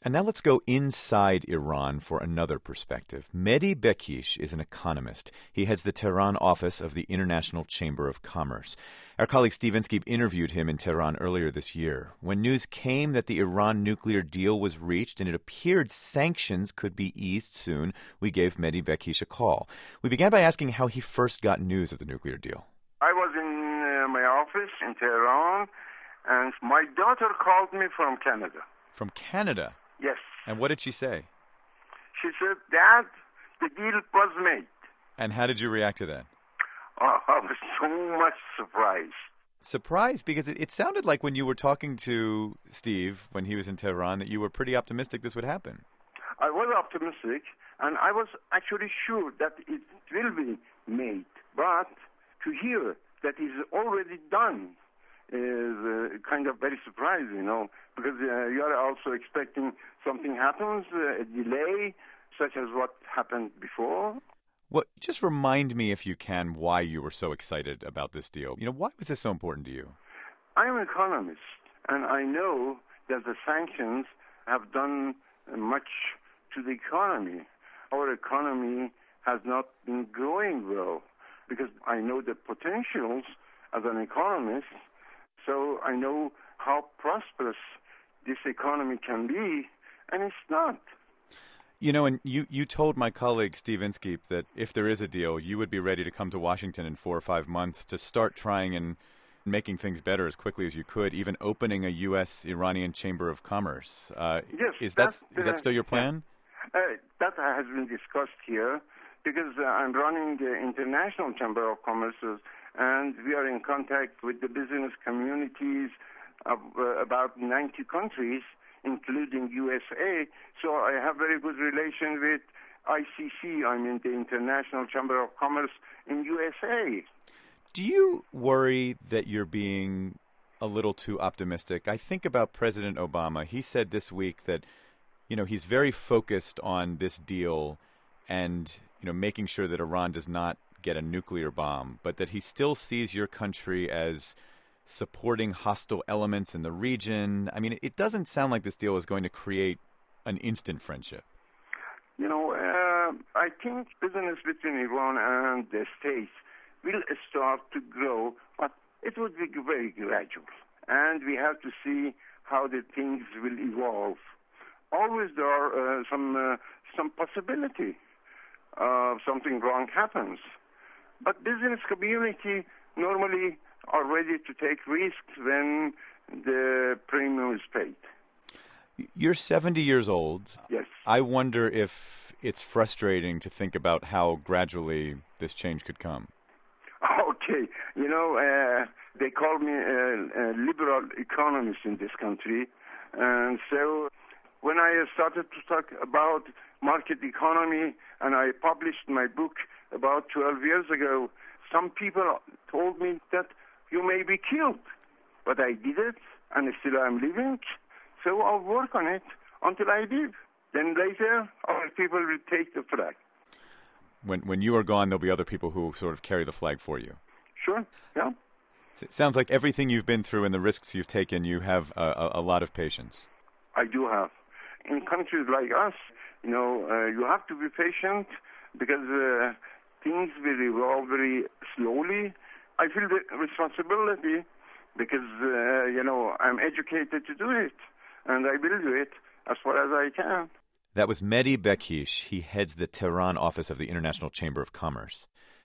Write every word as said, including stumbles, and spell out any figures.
And now let's go inside Iran for another perspective. Mehdi Bekish is an economist. He heads the Tehran office of the International Chamber of Commerce. Our colleague Steve Inskeep interviewed him in Tehran earlier this year. When news came that the Iran nuclear deal was reached and it appeared sanctions could be eased soon, we gave Mehdi Bekish a call. We began by asking how he first got news of the nuclear deal. I was in uh, my office in Tehran, and my daughter called me from Canada. From Canada? Yes. And what did she say? She said, Dad, the deal was made. And how did you react to that? Oh, I was so much surprised. Surprised? Because it, it sounded like when you were talking to Steve when he was in Tehran that you were pretty optimistic this would happen. I was optimistic, and I was actually sure that it will be made. But to hear that it's already done is uh, kind of very surprising, you know, because uh, you are also expecting something happens, uh, a delay, such as what happened before. Well, just remind me, if you can, why you were so excited about this deal. You know, why was this so important to you? I am an economist, and I know that the sanctions have done much to the economy. Our economy has not been growing well, because I know the potentials as an economist. So I know how prosperous this economy can be, and it's not. You know, and you, you told my colleague Steve Inskeep that if there is a deal, you would be ready to come to Washington in four or five months to start trying and making things better as quickly as you could, even opening a U S Iranian Chamber of Commerce. Uh, yes. Is that, that, is that still your plan? Uh, that has been discussed here because uh, I'm running the International Chamber of Commerce, and we are in contact with the business communities of uh, about ninety countries, including U S A. So I have very good relation with I C C, I mean the International Chamber of Commerce in U S A. Do you worry that you're being a little too optimistic? I think about President Obama. He said this week that, you know, he's very focused on this deal and, you know, making sure that Iran does not get a nuclear bomb, but that he still sees your country as supporting hostile elements in the region. I mean, it doesn't sound like this deal is going to create an instant friendship. You know, uh, I think business between Iran and the States will start to grow, but it would be very gradual. And we have to see how the things will evolve. Always there are uh, some uh, some possibility of something wrong happens. But business community normally are ready to take risks when the premium is paid. You're seventy years old. Yes. I wonder if it's frustrating to think about how gradually this change could come. Okay. You know, uh, they call me a, a liberal economist in this country. And so when I started to talk about market economy and I published my book about twelve years ago, some people told me that you may be killed. But I did it, and still I'm living. So I'll work on it until I live. Then later, other people will take the flag. When when you are gone, there'll be other people who sort of carry the flag for you. Sure, yeah. It sounds like everything you've been through and the risks you've taken, you have a, a, a lot of patience. I do have. In countries like us, you know, uh, you have to be patient because uh, things will evolve very slowly. I feel the responsibility because, uh, you know, I'm educated to do it, and I will do it as far as I can. That was Mehdi Bekish. He heads the Tehran office of the International Chamber of Commerce.